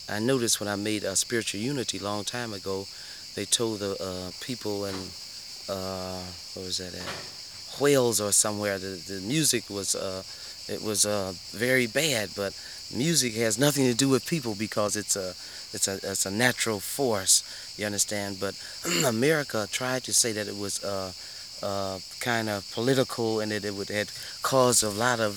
I noticed when I made Spiritual Unity a long time ago, they told the people in, what was that at? Wales or somewhere, the music was, it was very bad, but music has nothing to do with people because it's a natural force, you understand? But America tried to say that it was kind of political and that it would had caused a lot of